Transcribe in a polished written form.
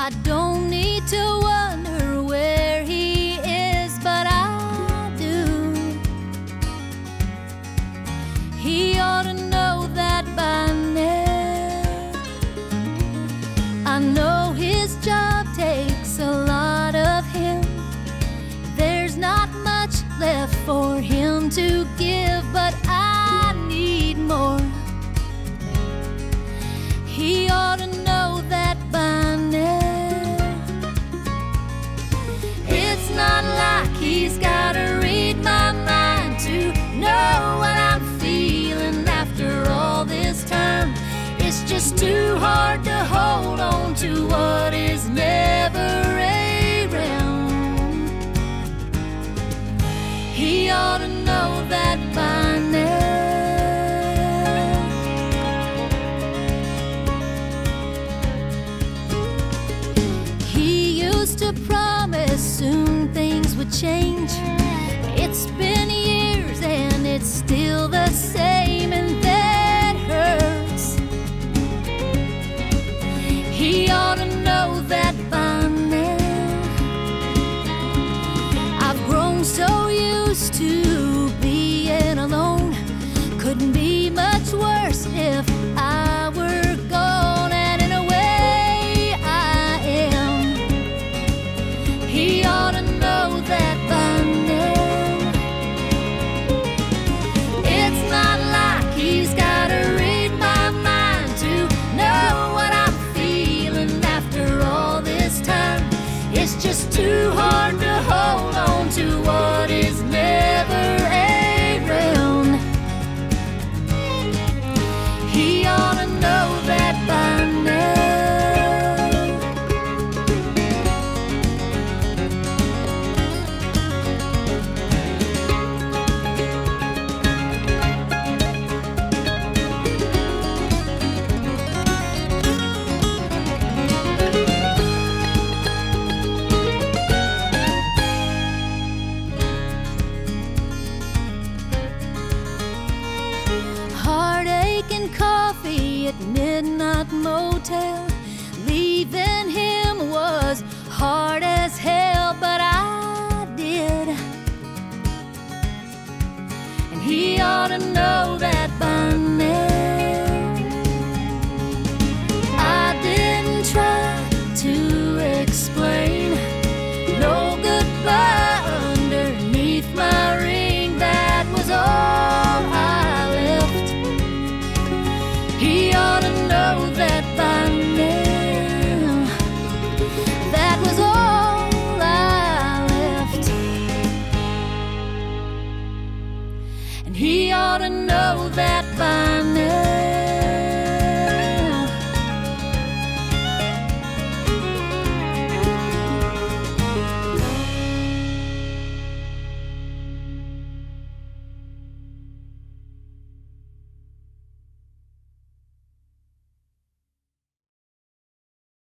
I don't need to wonder where he is, but I do. He ought to know that by now. I know his job takes a lot of him. There's not much left for him to give, but I need more. He ought to know that by now. It's not like he's gotta read my mind to know what I'm feeling after all this time. It's just too hard to hold on to what is never around. He ought to know that by now. To promise soon things would change. It's been years and it's still the same, and that hurts. He ought to know that by now. I've grown so used to being alone. Couldn't be much worse if I were gone, and in a way I am. He ought to know that by now. It's not like he's gotta read my mind to know what I'm feeling after all this time. It's just too hard to hold on to what is never around. He ought to know that by now. Heartache and coffee at Midnight Motel. Leaving him was hard as hell, but I did. And he ought to know that by now. I didn't try to explain. No goodbye underneath my ring. That was all I left. He ought to know that by now. That was all I left. And he ought to know that by now.